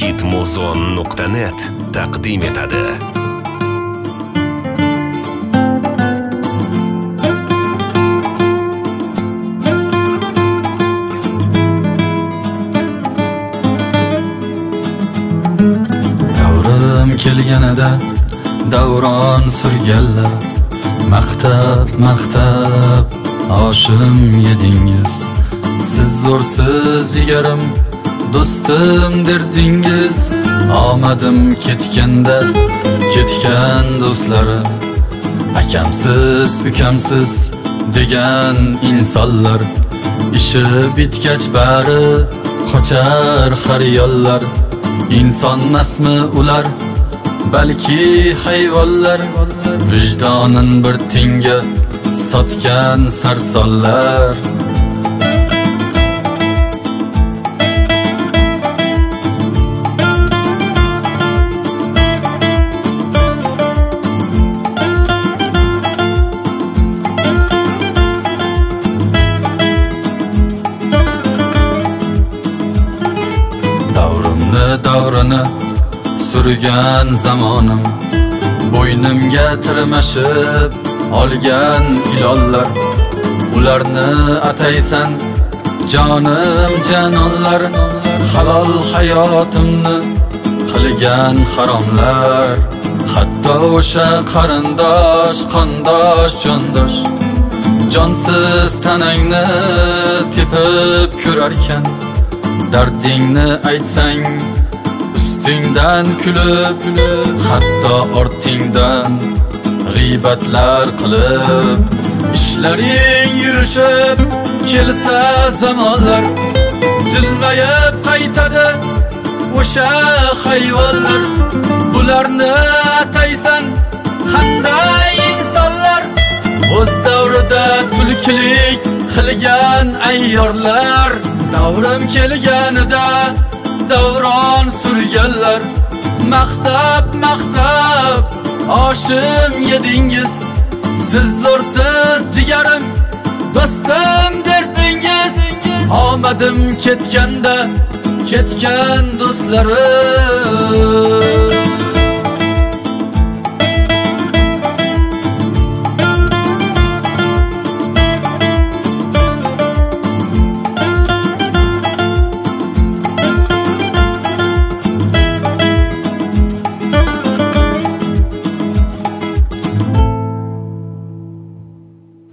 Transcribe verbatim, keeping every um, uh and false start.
hit muzon nuqta net taqdim etadi. Davrim kelganida davron surganlar, maqtab maqtab oshim yedingiz. Siz zo'rsiz jigarim, do'stim derdingiz. Omadim ketganda ketgan do'stlarim, akamsiz ukamsiz degan insonlar. Ishi bitgach bari qochar xariyollar. İnsanmasmi ular, balki hayvonlar. Vijdonin bir tinga sotgan sarsonlar. Davrini surgan zamonim, bo'ynimga tirmashib olgan ilonlar. Ularni ataysan jonim janonlar, halol hayotimni qilgan haromlar. Hatto o'sha qarindosh qondosh jondosh jonsiz tanangni tepib ko'rarkan. Dardingni aytsang ustingdan kulib, hatto ortingdan g'iybatlar qilib. Ishlaring yurishib kelsa zamonlar, jilmayib qaytadi o'sha hayvonlar. Bularni ataysan qanday insonlar, o'z davrida tulkilik qilgan ayyorlar. Davrim kelganida davron surganlar, maqtab maqtab oshim yedingiz. Siz zo'rsiz jigarim, do'stim derdingiz. Omadim ketganda ketgan do'stlarim.